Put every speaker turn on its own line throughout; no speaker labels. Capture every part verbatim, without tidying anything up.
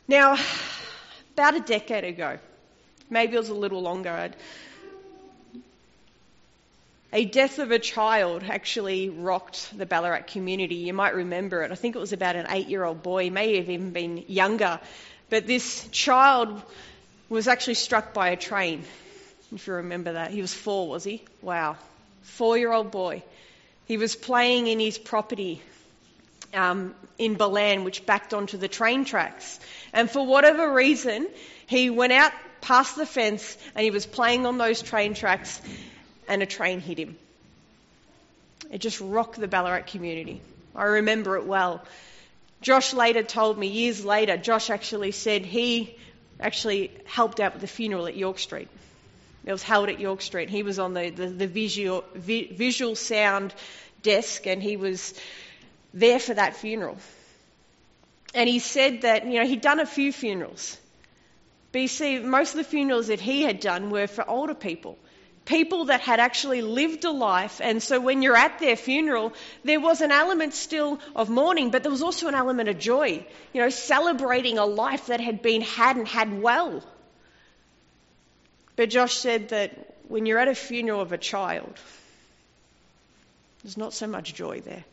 Now, about a decade ago, maybe it was a little longer, I'd, a death of a child actually rocked the Ballarat community. You might remember it. I think it was about an eight-year-old boy, may have even been younger. But this child was actually struck by a train, if you remember that. He was four, was he? Wow. Four-year-old boy. He was playing in his property um, in Balan, which backed onto the train tracks. And for whatever reason, he went out past the fence and he was playing on those train tracks, and a train hit him. It just rocked the Ballarat community. I remember it well. Josh later told me, years later, Josh actually said he actually helped out with the funeral at York Street. It was held at York Street. He was on the, the, the visual, vi, visual sound desk, and he was there for that funeral. And he said that, you know, he'd done a few funerals. But you see, most of the funerals that he had done were for older people. People that had actually lived a life, and so when you're at their funeral, there was an element still of mourning, but there was also an element of joy, you know, celebrating a life that had been had and had well. But Josh said that when you're at a funeral of a child, there's not so much joy there.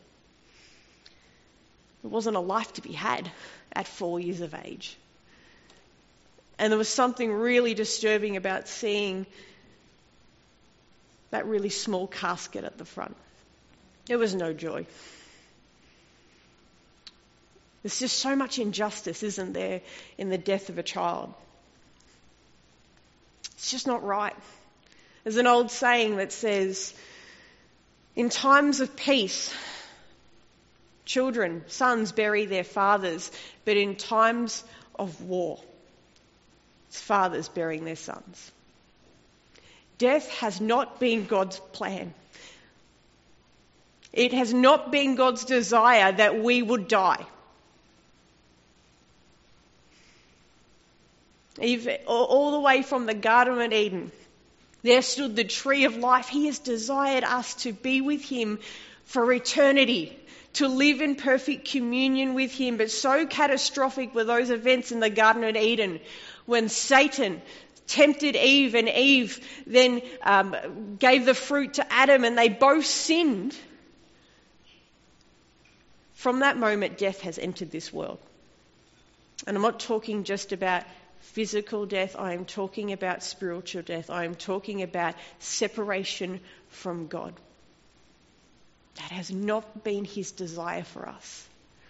There wasn't a life to be had at four years of age. And there was something really disturbing about seeing that really small casket at the front. There was no joy. There's just so much injustice, isn't there, in the death of a child. It's just not right. There's an old saying that says, in times of peace, children, sons bury their fathers, but in times of war, it's fathers burying their sons. Death has not been God's plan. It has not been God's desire that we would die. Even, all the way from the Garden of Eden, there stood the tree of life. He has desired us to be with him for eternity, to live in perfect communion with him. But so catastrophic were those events in the Garden of Eden when Satan tempted Eve, and Eve then um, gave the fruit to Adam, and they both sinned. From that moment, death has entered this world. And I'm not talking just about physical death. I am talking about spiritual death. I am talking about separation from God. That has not been his desire for us.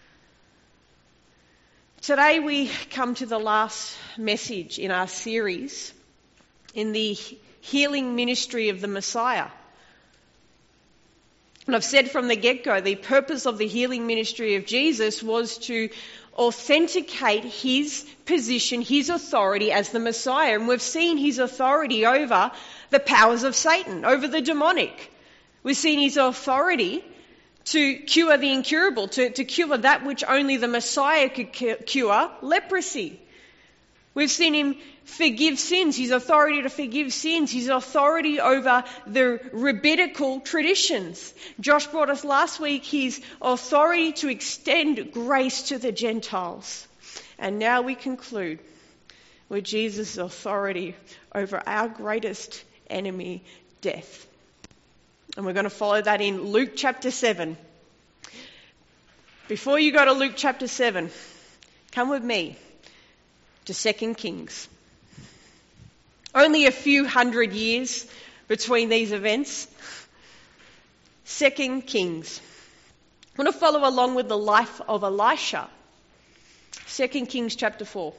Today we come to the last message in our series in the healing ministry of the Messiah. And I've said from the get-go, the purpose of the healing ministry of Jesus was to authenticate his position, his authority as the Messiah. And we've seen his authority over the powers of Satan, over the demonic. We've seen his authority to cure the incurable, to, to cure that which only the Messiah could cure, leprosy. We've seen him forgive sins, his authority to forgive sins, his authority over the rabbinical traditions. Josh brought us last week his authority to extend grace to the Gentiles. And now we conclude with Jesus' authority over our greatest enemy, death. And we're going to follow that in Luke chapter seven. Before you go to Luke chapter seven, come with me to Second Kings. Only a few hundred years between these events. Second Kings. I want to follow along with the life of Elisha. Second Kings chapter four.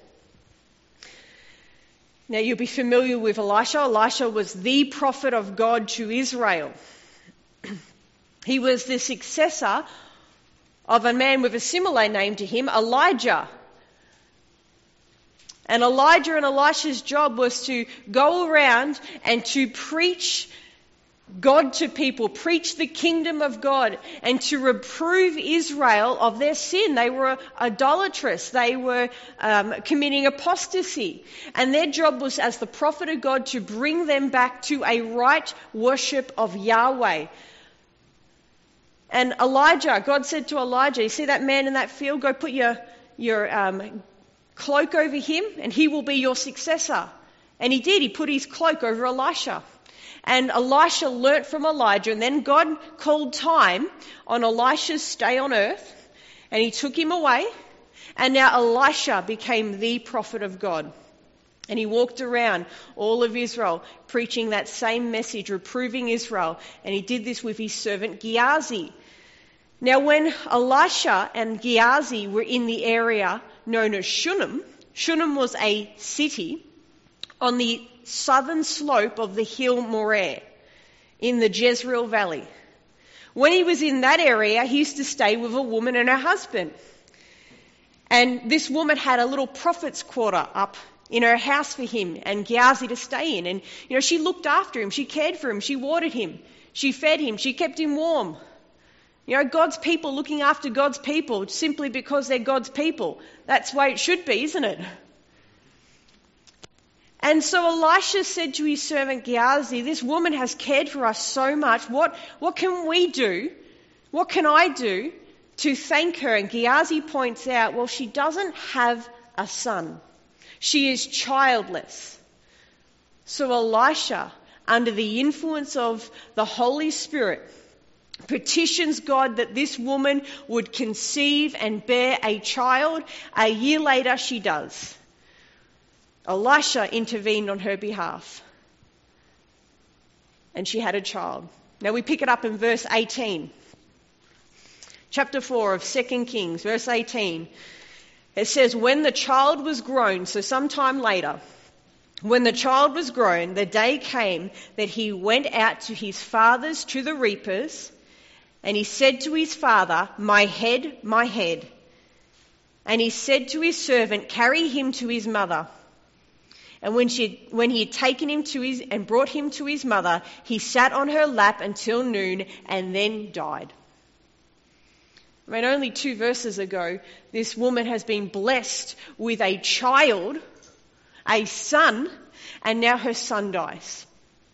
Now you'll be familiar with Elisha. Elisha was the prophet of God to Israel. He was the successor of a man with a similar name to him, Elijah. And Elijah and Elisha's job was to go around and to preach God to people, preach the kingdom of God, and to reprove Israel of their sin. They were idolatrous. They were um, committing apostasy. And their job was, as the prophet of God, to bring them back to a right worship of Yahweh. And Elijah, God said to Elijah, you see that man in that field? Go put your, your um, cloak over him and he will be your successor. And he did. He put his cloak over Elisha. And Elisha learnt from Elijah, and then God called time on Elisha's stay on earth, and he took him away, and now Elisha became the prophet of God. And he walked around all of Israel preaching that same message, reproving Israel, and he did this with his servant Gehazi. Now when Elisha and Gehazi were in the area known as Shunem, Shunem was a city on the southern slope of the hill Moreh in the Jezreel Valley. When he was in that area, he used to stay with a woman and her husband. And this woman had a little prophet's quarter up in her house for him and Gehazi to stay in. And, you know, she looked after him. She cared for him. She watered him. She fed him. She kept him warm. You know, God's people looking after God's people simply because they're God's people. That's the way it should be, isn't it? And so Elisha said to his servant Gehazi, this woman has cared for us so much. What, what can we do? What can I do to thank her? And Gehazi points out, well, she doesn't have a son. She is childless. So Elisha, under the influence of the Holy Spirit, petitions God that this woman would conceive and bear a child. A year later, she does. Elisha intervened on her behalf. And she had a child. Now we pick it up in verse eighteen. Chapter four of Second Kings, verse eighteen. It says, when the child was grown, so sometime later, when the child was grown, the day came that he went out to his fathers, to the reapers, and he said to his father, my head, my head. And he said to his servant, carry him to his mother. And when she, when he had taken him to his, and brought him to his mother, he sat on her lap until noon and then died. I mean, only two verses ago, this woman has been blessed with a child, a son, and now her son dies.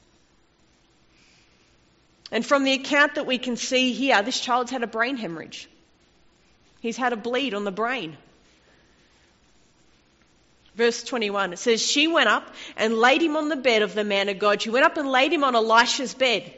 And from the account that we can see here, this child's had a brain hemorrhage. He's had a bleed on the brain. Verse twenty-one, it says, she went up and laid him on the bed of the man of God. She went up and laid him on Elisha's bed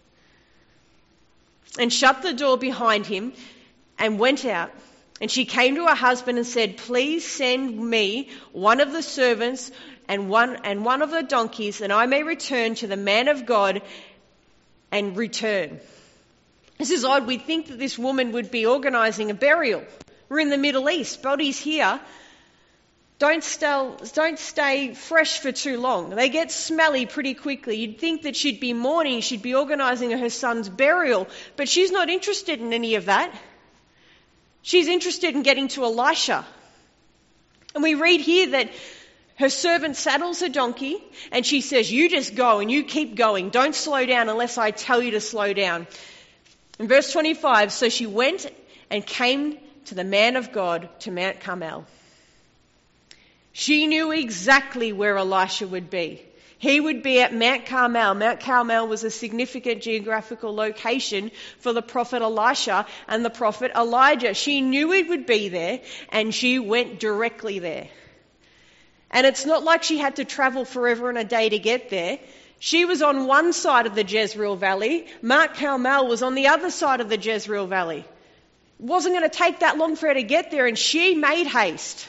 and shut the door behind him and went out. And she came to her husband and said, please send me one of the servants and one, and one of the donkeys, and I may return to the man of God and return. This is odd. We'd think that this woman would be organising a burial. We're in the Middle East. Bodies here Don't stay, don't stay fresh for too long. They get smelly pretty quickly. You'd think that she'd be mourning, she'd be organising her son's burial, but she's not interested in any of that. She's interested in getting to Elisha. And we read here that her servant saddles her donkey and she says, you just go and you keep going. Don't slow down unless I tell you to slow down. In verse twenty-five, so she went and came to the man of God to Mount Carmel. She knew exactly where Elisha would be. He would be at Mount Carmel. Mount Carmel was a significant geographical location for the prophet Elisha and the prophet Elijah. She knew he would be there and she went directly there. And it's not like she had to travel forever and a day to get there. She was on one side of the Jezreel Valley. Mount Carmel was on the other side of the Jezreel Valley. It wasn't going to take that long for her to get there, and she made haste.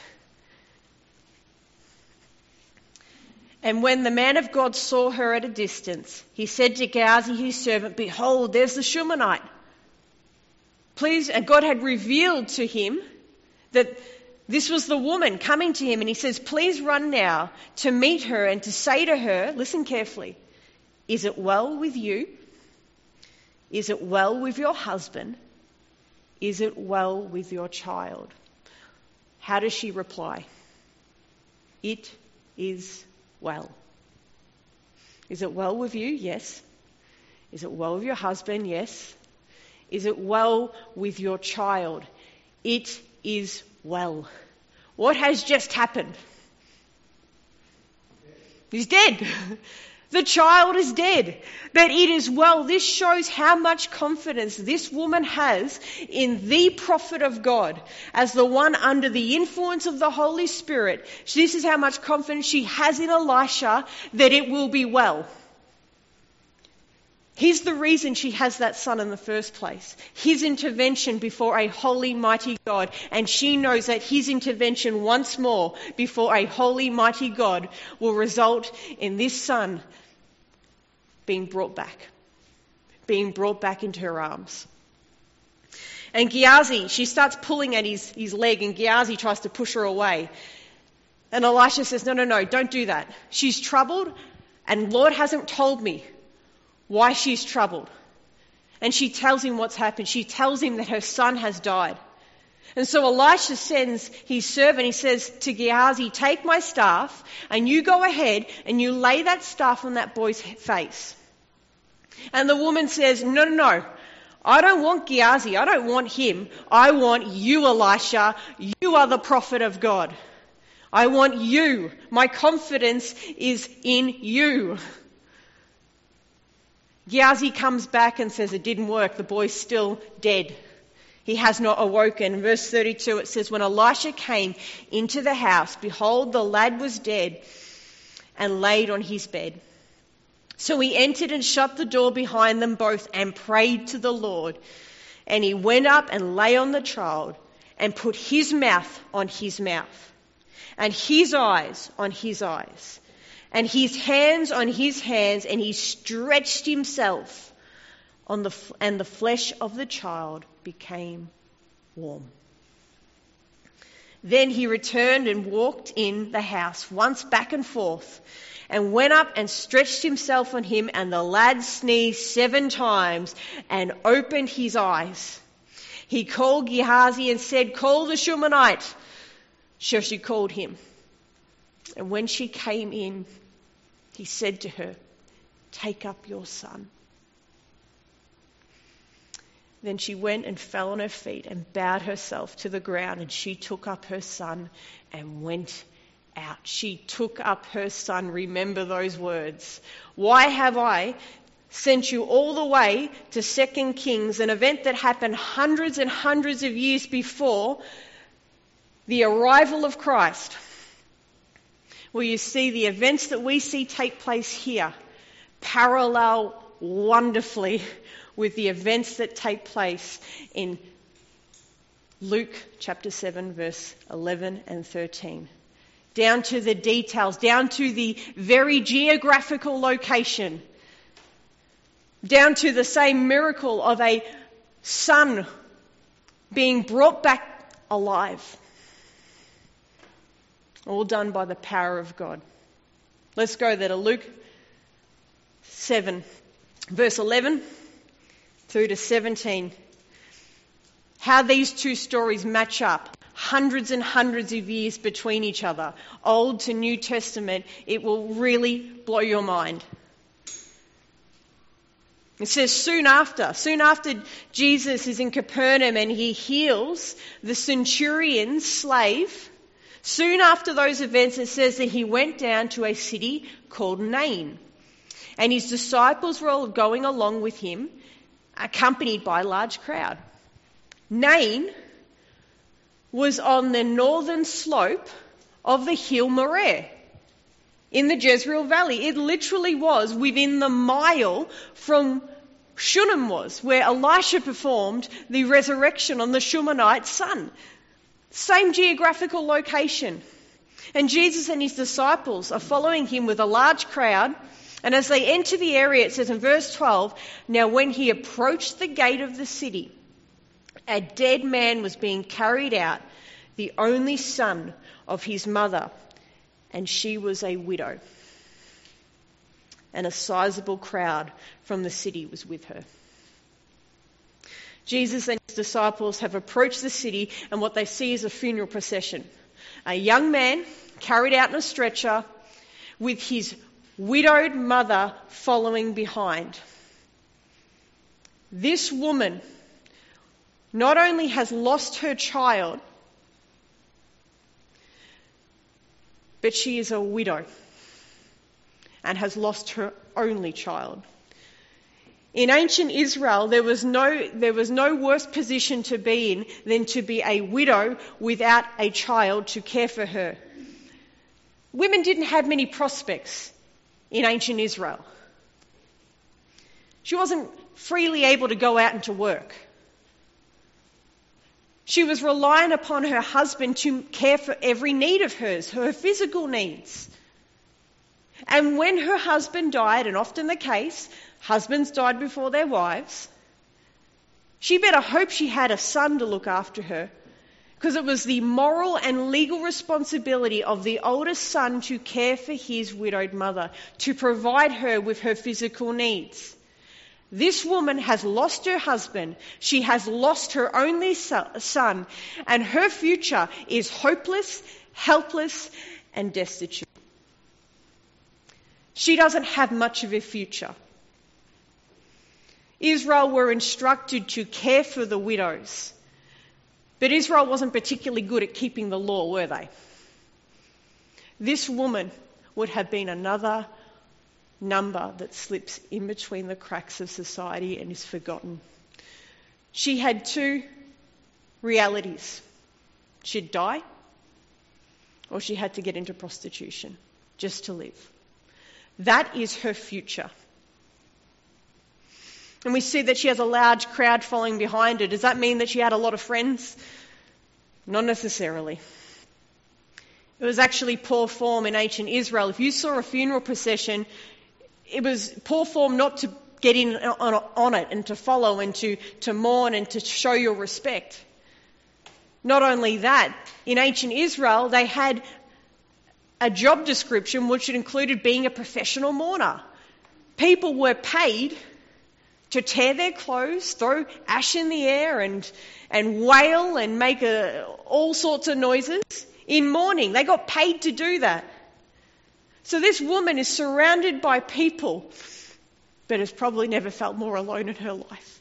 And when the man of God saw her at a distance, he said to Gehazi his servant, behold, there's the Shunammite. Please, and God had revealed to him that this was the woman coming to him, and he says, please run now to meet her and to say to her, listen carefully, is it well with you? Is it well with your husband? Is it well with your child? How does she reply? It is well. Is it well with you? Yes. Is it well with your husband? Yes. Is it well with your child? It is well. What has just happened? He's dead. The child is dead, but it is well. This shows how much confidence this woman has in the prophet of God as the one under the influence of the Holy Spirit. This is how much confidence she has in Elisha that it will be well. He's the reason she has that son in the first place. His intervention before a holy, mighty God. And she knows that his intervention once more before a holy, mighty God will result in this son being brought back. Being brought back into her arms. And Gehazi, she starts pulling at his, his leg, and Gehazi tries to push her away. And Elisha says, no, no, no, don't do that. She's troubled, and Lord hasn't told me why she's troubled. And she tells him what's happened. She tells him that her son has died. And so Elisha sends his servant, he says to Gehazi, take my staff and you go ahead and you lay that staff on that boy's face. And the woman says, no, no, no, I don't want Gehazi, I don't want him. I want you, Elisha. You are the prophet of God. I want you. My confidence is in you. Gehazi comes back and says it didn't work. The boy's still dead. He has not awoken. In verse thirty-two it says, when Elisha came into the house, behold, the lad was dead and laid on his bed. So he entered and shut the door behind them both and prayed to the Lord. And he went up and lay on the child and put his mouth on his mouth and his eyes on his eyes. And his hands on his hands, and he stretched himself on the and the flesh of the child became warm. Then he returned and walked in the house once back and forth, and went up and stretched himself on him, and the lad sneezed seven times and opened his eyes. He called Gehazi and said, call the Shunammite. So she called him. And when she came in, he said to her, take up your son. Then she went and fell on her feet and bowed herself to the ground, and she took up her son and went out. She took up her son. Remember those words. Why have I sent you all the way to Second Kings, an event that happened hundreds and hundreds of years before the arrival of Christ? Well, you see, the events that we see take place here parallel wonderfully with the events that take place in Luke chapter seven, verse eleven and thirteen. Down to the details, down to the very geographical location, down to the same miracle of a son being brought back alive. All done by the power of God. Let's go there to Luke seven, verse eleven through to seventeen. How these two stories match up. Hundreds and hundreds of years between each other. Old to New Testament. It will really blow your mind. It says soon after, soon after Jesus is in Capernaum and he heals the centurion's slave. Soon after those events, it says that he went down to a city called Nain. And his disciples were all going along with him, accompanied by a large crowd. Nain was on the northern slope of the hill Moriah in the Jezreel Valley. It literally was within the mile from Shunem was, where Elisha performed the resurrection on the Shunammite son. Same geographical location. And Jesus and his disciples are following him with a large crowd. And as they enter the area, it says in verse twelve, now when he approached the gate of the city, a dead man was being carried out, the only son of his mother, and she was a widow. And a sizable crowd from the city was with her. Jesus and his disciples have approached the city, and what they see is a funeral procession. A young man carried out in a stretcher with his widowed mother following behind. This woman not only has lost her child, but she is a widow. and has lost her only child. In ancient Israel, there was no there was no worse position to be in than to be a widow without a child to care for her. Women didn't have many prospects in ancient Israel. She wasn't freely able to go out and to work. She was reliant upon her husband to care for every need of hers, her physical needs. And when her husband died, and often the case, husbands died before their wives, she better hope she had a son to look after her, because it was the moral and legal responsibility of the oldest son to care for his widowed mother, to provide her with her physical needs. This woman has lost her husband, she has lost her only son, and her future is hopeless, helpless, and destitute. She doesn't have much of a future. Israel were instructed to care for the widows, but Israel wasn't particularly good at keeping the law, were they? This woman would have been another number that slips in between the cracks of society and is forgotten. She had two realities. She'd die, or she had to get into prostitution just to live. That is her future. And we see that she has a large crowd following behind her. Does that mean that she had a lot of friends? Not necessarily. It was actually poor form in ancient Israel. If you saw a funeral procession, it was poor form not to get in on, on it and to follow and to, to mourn and to show your respect. Not only that, in ancient Israel, they had a job description which included being a professional mourner. People were paid to tear their clothes, throw ash in the air and, and wail and make a, all sorts of noises in mourning. They got paid to do that. So this woman is surrounded by people, but has probably never felt more alone in her life.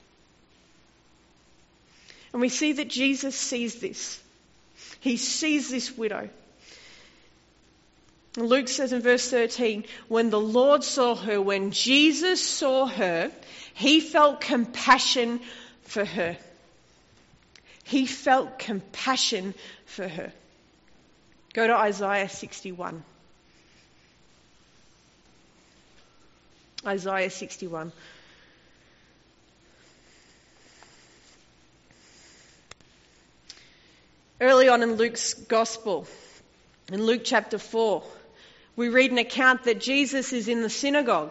And we see that Jesus sees this. He sees this widow. Luke says in verse thirteen, when the Lord saw her, when Jesus saw her, he felt compassion for her. He felt compassion for her. Go to Isaiah sixty-one. Isaiah sixty-one. Early on in Luke's Gospel, in Luke chapter four, we read an account that Jesus is in the synagogue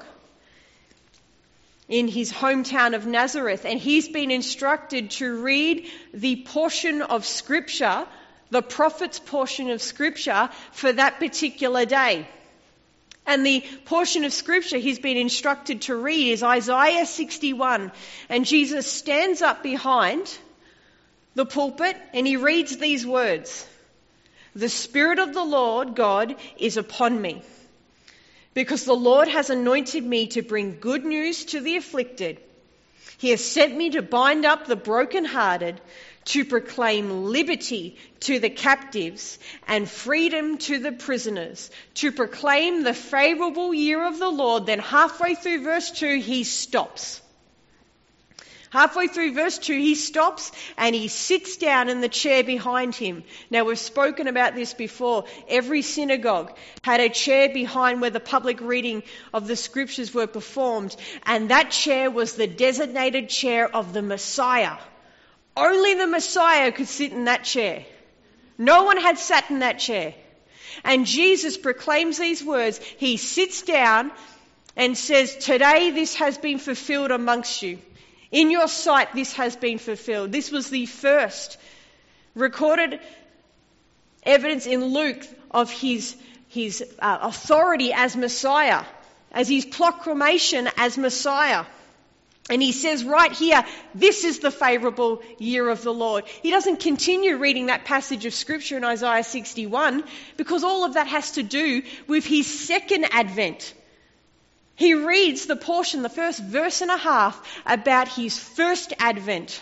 in his hometown of Nazareth, and he's been instructed to read the portion of Scripture, the prophet's portion of Scripture, for that particular day. And the portion of Scripture he's been instructed to read is Isaiah sixty-one. And Jesus stands up behind the pulpit and he reads these words. The Spirit of the Lord God is upon me, because the Lord has anointed me to bring good news to the afflicted. He has sent me to bind up the brokenhearted, to proclaim liberty to the captives and freedom to the prisoners, to proclaim the favourable year of the Lord. Then halfway through verse two, he stops. Halfway through verse two, he stops and he sits down in the chair behind him. Now, we've spoken about this before. Every synagogue had a chair behind where the public reading of the Scriptures were performed, and that chair was the designated chair of the Messiah. Only the Messiah could sit in that chair. No one had sat in that chair. And Jesus proclaims these words. He sits down and says, today this has been fulfilled amongst you. In your sight, this has been fulfilled. This was the first recorded evidence in Luke of his, his uh, authority as Messiah, as his proclamation as Messiah. And he says right here, this is the favourable year of the Lord. He doesn't continue reading that passage of Scripture in Isaiah sixty-one, because all of that has to do with his second advent. He reads the portion, the first verse and a half, about his first advent.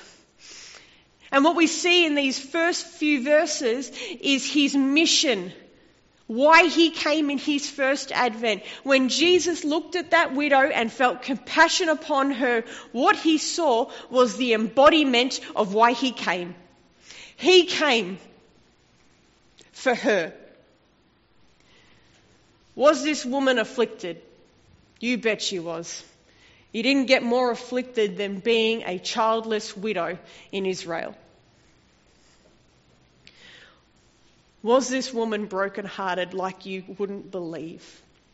And what we see in these first few verses is his mission Why he came in his first advent. When Jesus looked at that widow and felt compassion upon her, what he saw was the embodiment of why he came. He came for her. Was this woman afflicted? You bet she was. You didn't get more afflicted than being a childless widow in Israel. Was this woman brokenhearted like you wouldn't believe?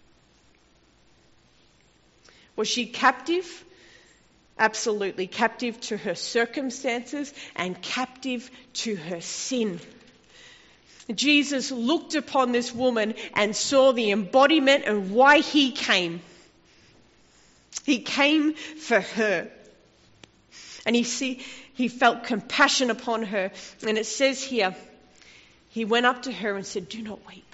Was she captive? Absolutely captive to her circumstances and captive to her sin. Jesus looked upon this woman and saw the embodiment of why he came. He came for her. And he see, he felt compassion upon her. And it says here, he went up to her and said, "Do not weep.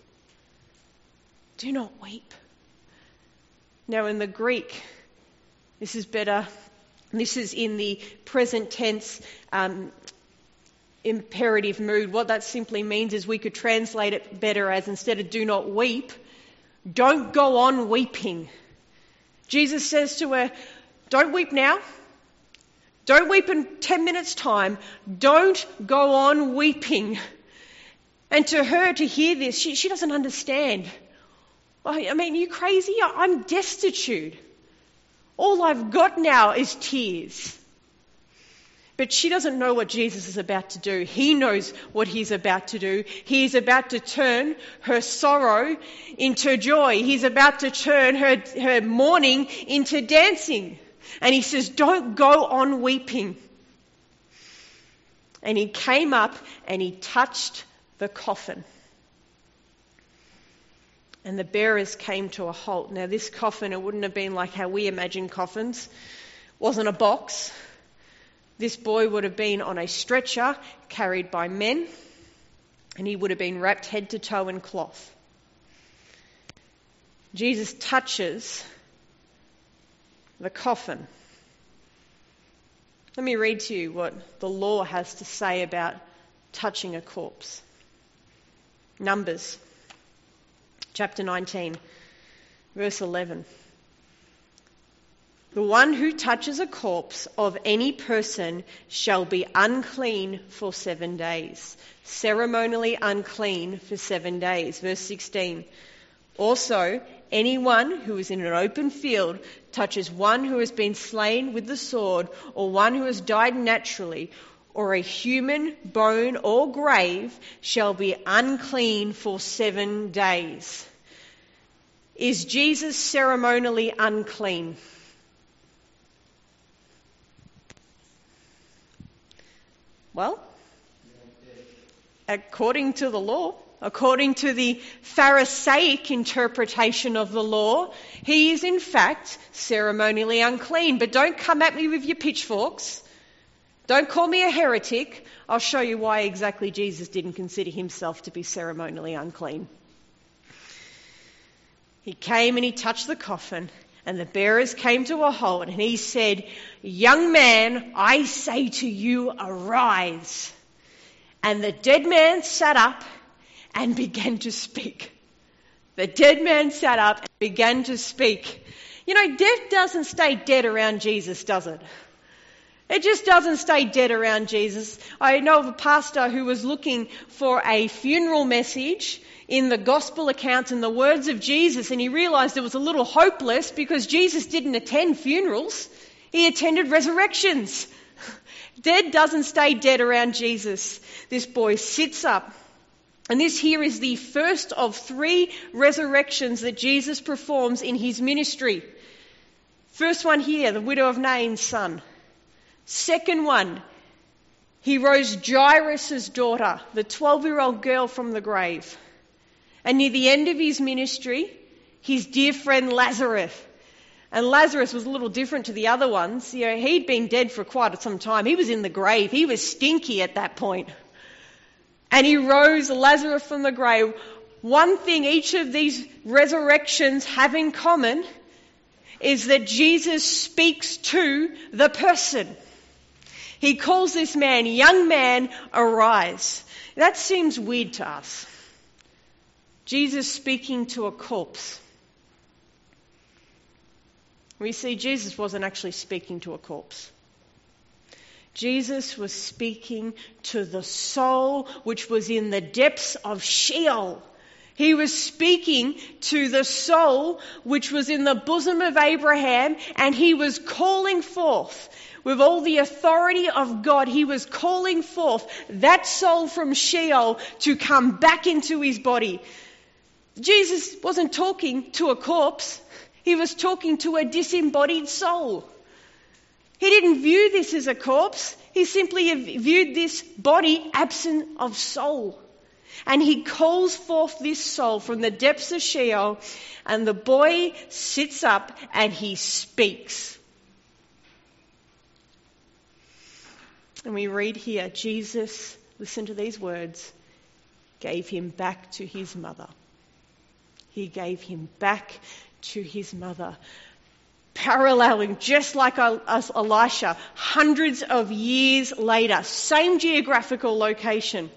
Do not weep." Now in the Greek, this is better. This is in the present tense um, imperative mood. What that simply means is we could translate it better as, instead of "do not weep," don't go on weeping. Jesus says to her, don't weep now. Don't weep in ten minutes' time. Don't go on weeping. And to her to hear this, she, she doesn't understand. I mean, you crazy? I'm destitute. All I've got now is tears. But she doesn't know what Jesus is about to do. He knows what he's about to do. He's about to turn her sorrow into joy. He's about to turn her, her mourning into dancing. And he says, don't go on weeping. And he came up and he touched the coffin. And the bearers came to a halt. Now this coffin, it wouldn't have been like how we imagine coffins. It wasn't a box. This boy would have been on a stretcher carried by men, and he would have been wrapped head to toe in cloth. Jesus touches the coffin. Let me read to you what the law has to say about touching a corpse. Numbers, chapter nineteen, verse eleven. The one who touches a corpse of any person shall be unclean for seven days. Ceremonially unclean for seven days. Verse sixteen. Also, anyone who is in an open field touches one who has been slain with the sword, or one who has died naturally, or a human bone or grave, shall be unclean for seven days. Is Jesus ceremonially unclean? Well, according to the law, according to the Pharisaic interpretation of the law, he is in fact ceremonially unclean. But don't come at me with your pitchforks. Don't call me a heretic. I'll show you why exactly Jesus didn't consider himself to be ceremonially unclean. He came and he touched the coffin, and the bearers came to a halt, and he said, "Young man, I say to you, arise." And the dead man sat up and began to speak. The dead man sat up and began to speak. You know, death doesn't stay dead around Jesus, does it? It just doesn't stay dead around Jesus. I know of a pastor who was looking for a funeral message in the gospel accounts and the words of Jesus, and he realised it was a little hopeless because Jesus didn't attend funerals. He attended resurrections. Dead doesn't stay dead around Jesus. This boy sits up. And this here is the first of three resurrections that Jesus performs in his ministry. First one here, the widow of Nain's son. Second one, he rose Jairus' daughter, the twelve-year-old girl, from the grave. And near the end of his ministry, his dear friend Lazarus. And Lazarus was a little different to the other ones. You know, he'd been dead for quite some time. He was in the grave. He was stinky at that point. And he rose Lazarus from the grave. One thing each of these resurrections have in common is that Jesus speaks to the person. He calls this man, "Young man, arise." That seems weird to us. Jesus speaking to a corpse. We see Jesus wasn't actually speaking to a corpse. Jesus was speaking to the soul which was in the depths of Sheol. He was speaking to the soul which was in the bosom of Abraham, and he was calling forth, with all the authority of God, he was calling forth that soul from Sheol to come back into his body. Jesus wasn't talking to a corpse. He was talking to a disembodied soul. He didn't view this as a corpse. He simply viewed this body absent of soul. And he calls forth this soul from the depths of Sheol, and the boy sits up and he speaks. And we read here, Jesus, listen to these words, gave him back to his mother. He gave him back to his mother. Paralleling, just like Elisha, hundreds of years later, same geographical location,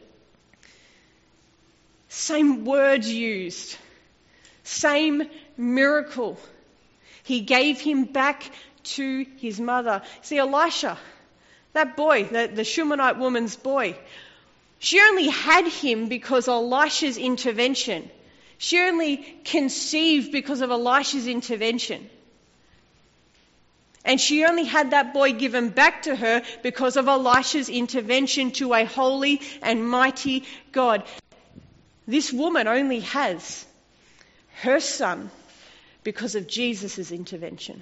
same words used, same miracle. He gave him back to his mother. See, Elisha, that boy, the, the Shunammite woman's boy, she only had him because of Elisha's intervention. She only conceived because of Elisha's intervention. And she only had that boy given back to her because of Elisha's intervention to a holy and mighty God. This woman only has her son because of Jesus' intervention.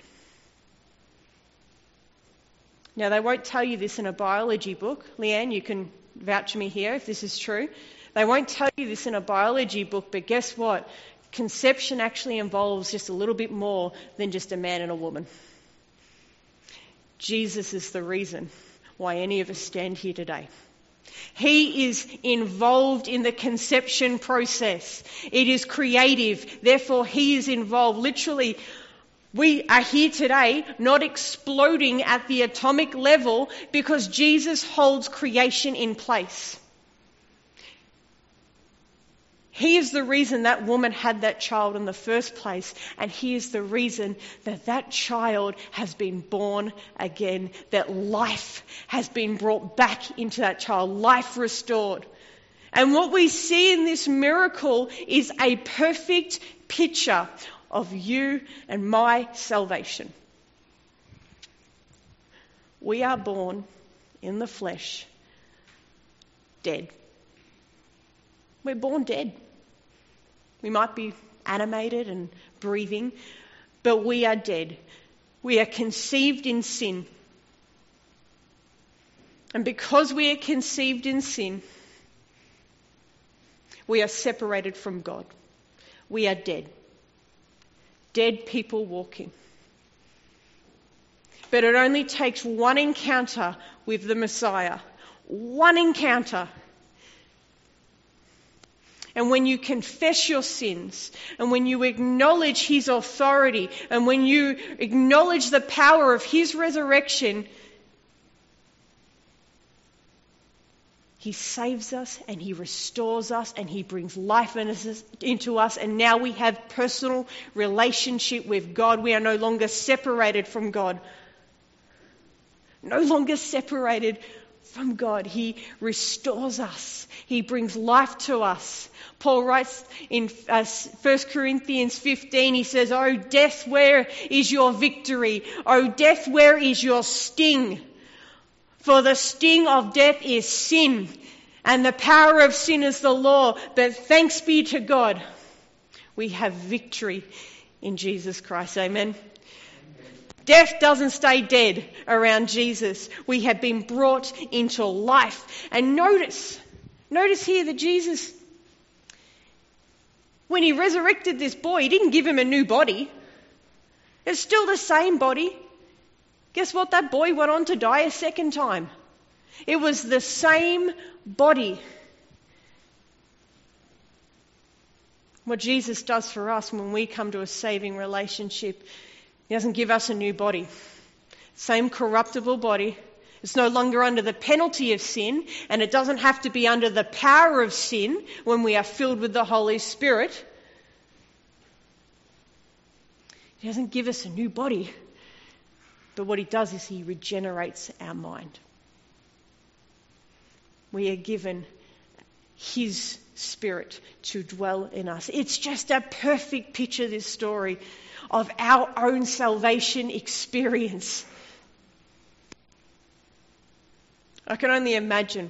Now, they won't tell you this in a biology book. Leanne, you can vouch for me here if this is true. They won't tell you this in a biology book, but guess what? Conception actually involves just a little bit more than just a man and a woman. Jesus is the reason why any of us stand here today. He is involved in the conception process. It is creative. Therefore, he is involved. Literally, we are here today not exploding at the atomic level because Jesus holds creation in place. He is the reason that woman had that child in the first place, and he is the reason that that child has been born again, that life has been brought back into that child, life restored. And what we see in this miracle is a perfect picture of you and my salvation. We are born in the flesh, dead. We're born dead. We might be animated and breathing, but we are dead. We are conceived in sin. And because we are conceived in sin, we are separated from God. We are dead. Dead people walking. But it only takes one encounter with the Messiah. One encounter. And when you confess your sins, and when you acknowledge his authority, and when you acknowledge the power of his resurrection, he saves us and he restores us and he brings life into us, and now we have personal relationship with God. We are no longer separated from God. No longer separated from God. He restores us. He brings life to us. Paul writes in uh, First Corinthians fifteen, he says, "O death, where is your victory? O death, where is your sting? For the sting of death is sin, and the power of sin is the law. But thanks be to God, we have victory in Jesus Christ." Amen. Death doesn't stay dead around Jesus. We have been brought into life. And notice, notice here that Jesus, when he resurrected this boy, he didn't give him a new body. It's still the same body. Guess what? That boy went on to die a second time. It was the same body. What Jesus does for us when we come to a saving relationship, he doesn't give us a new body. Same corruptible body, It's no longer under the penalty of sin, and it doesn't have to be under the power of sin when we are filled with the Holy Spirit. He doesn't give us a new body, but what he does is he regenerates our mind. We are given his Spirit to dwell in us. It's just a perfect picture, this story, of our own salvation experience. I can only imagine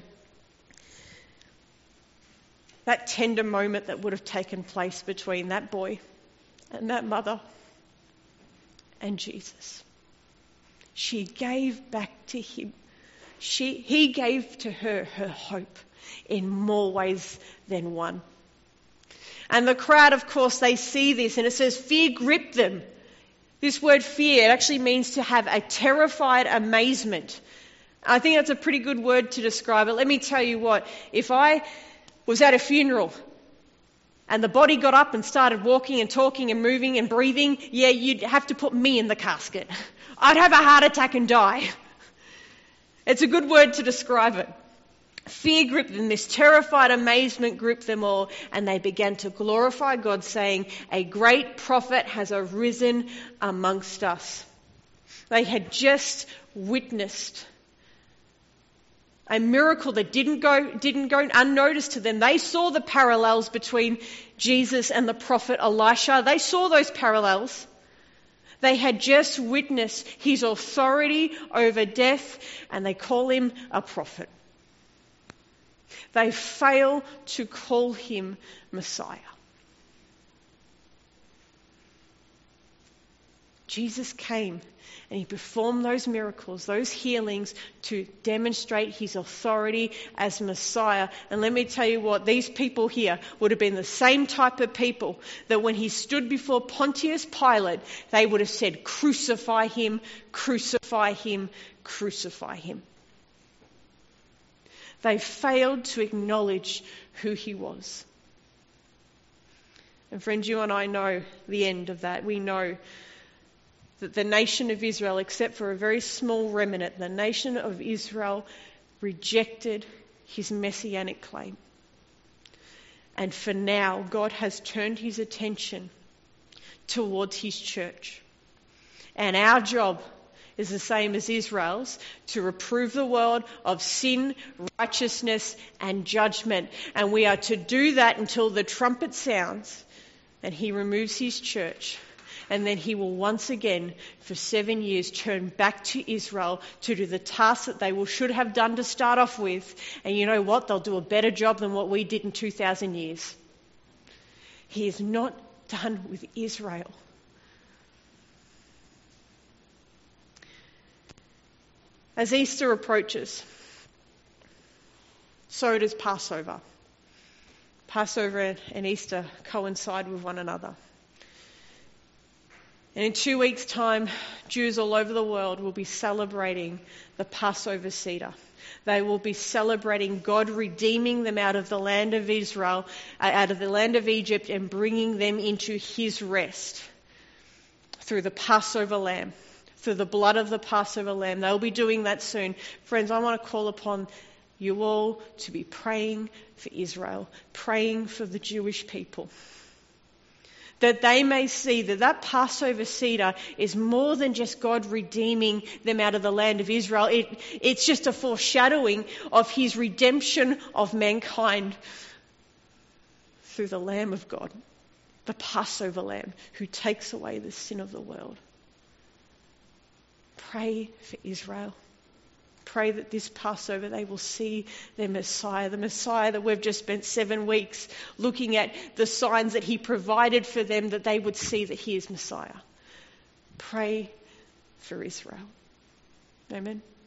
that tender moment that would have taken place between that boy and that mother and Jesus. She gave back to him. She, he gave to her her hope in more ways than one. And the crowd, of course, they see this, and it says fear gripped them. This word fear, it actually means to have a terrified amazement. I think that's a pretty good word to describe it. Let me tell you what, if I was at a funeral and the body got up and started walking and talking and moving and breathing, yeah, you'd have to put me in the casket. I'd have a heart attack and die. It's a good word to describe it. Fear gripped them, this terrified amazement gripped them all, and they began to glorify God, saying, a great prophet has arisen amongst us. They had just witnessed a miracle that didn't go, didn't go unnoticed to them. They saw the parallels between Jesus and the prophet Elisha. They saw those parallels. They had just witnessed his authority over death, and they call him a prophet. They fail to call him Messiah. Jesus came and he performed those miracles, those healings, to demonstrate his authority as Messiah. And let me tell you what, these people here would have been the same type of people that when he stood before Pontius Pilate, they would have said, crucify him, crucify him, crucify him. They failed to acknowledge who he was. And friends, you and I know the end of that. We know that the nation of Israel, except for a very small remnant, the nation of Israel rejected his messianic claim. And for now, God has turned his attention towards his church. And our job is the same as Israel's, to reprove the world of sin, righteousness, and judgment. And we are to do that until the trumpet sounds and he removes his church. And then he will once again, for seven years, turn back to Israel to do the task that they will, should have done to start off with. And you know what? They'll do a better job than what we did in two thousand years. He is not done with Israel. As Easter approaches, so does Passover. Passover and Easter coincide with one another. And in two weeks' time, Jews all over the world will be celebrating the Passover Seder. They will be celebrating God redeeming them out of the land of Israel, out of the land of Egypt, and bringing them into his rest through the Passover lamb, through the blood of the Passover lamb. They'll be doing that soon. Friends, I want to call upon you all to be praying for Israel, praying for the Jewish people, that they may see that that Passover Seder is more than just God redeeming them out of the land of Israel. It, it's just a foreshadowing of his redemption of mankind through the Lamb of God, the Passover Lamb who takes away the sin of the world. Pray for Israel. Pray that this Passover they will see their Messiah, the Messiah that we've just spent seven weeks looking at the signs that he provided for them, that they would see that he is Messiah. Pray for Israel. Amen.